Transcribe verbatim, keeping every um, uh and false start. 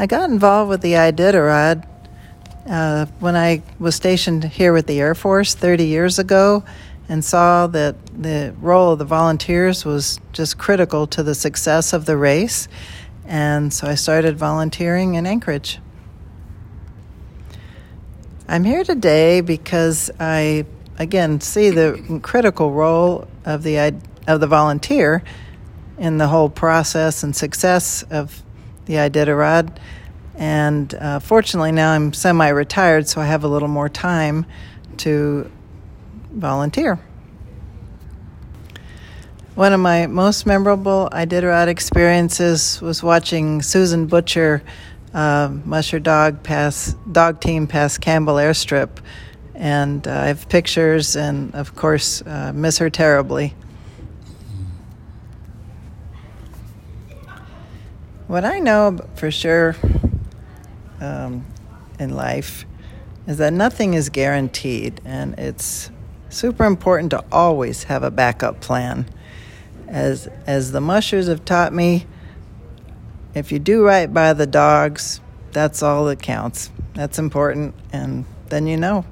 I got involved with the Iditarod uh, when I was stationed here with the Air Force thirty years ago, and saw that the role of the volunteers was just critical to the success of the race. And so I started volunteering in Anchorage. I'm here today because I, again, see the critical role of the of the volunteer in the whole process and success of the Iditarod. And uh, fortunately now I'm semi-retired, so I have a little more time to volunteer. One of my most memorable Iditarod experiences was watching Susan Butcher uh, musher dog pass dog team past Campbell Airstrip, and uh, I have pictures, and of course uh, miss her terribly. What I know for sure um, in life is that nothing is guaranteed, and it's super important to always have a backup plan. As as the mushers have taught me, if you do right by the dogs, that's all that counts. That's important, and then you know.